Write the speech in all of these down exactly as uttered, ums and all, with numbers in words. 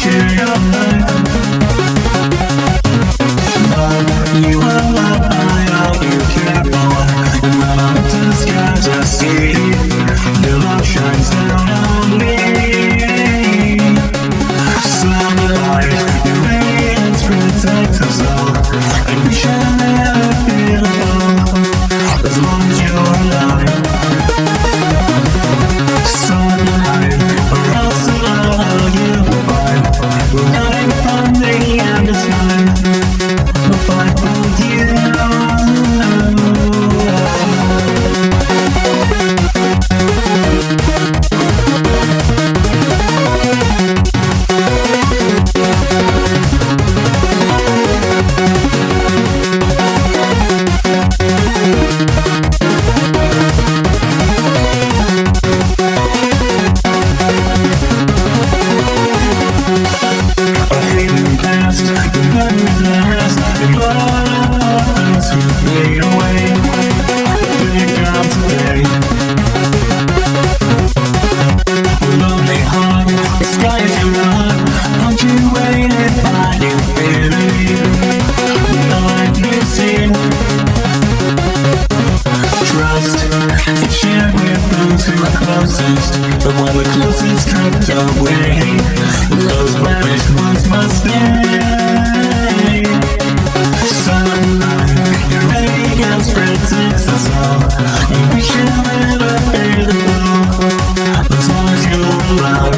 share your life. Love, you are loved by all you care for. And when I'm up to the skies I see your love shines down on me. Sunlight, your radiance protects us all, and we shall never feel alone as long as you're alive. Sunlight, or else I'll you'll find we're running from the end of time. We'll fight for you. But when the closest comes away, those vanished ones must stay. Sunlight, your radiance protects us all, and we shall never fade the glow as long as you're alive.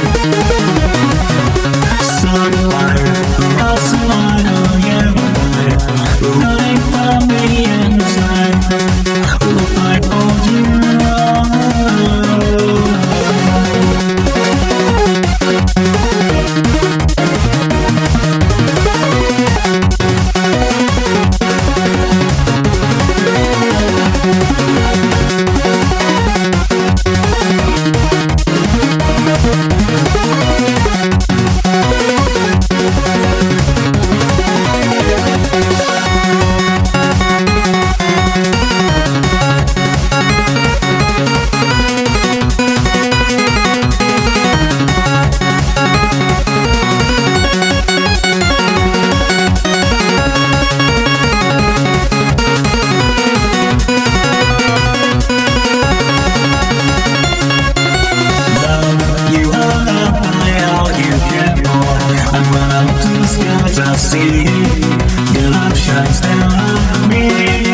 Sunlight, the lost light, oh yeah, we'll fight. We're running from the end of time. We'll fight for you. I see your love shines down on me.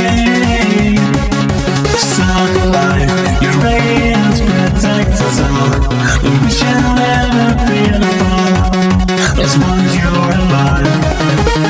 Sunlight, your radiance protects us all, and we shall never feel alone as long as you're alive.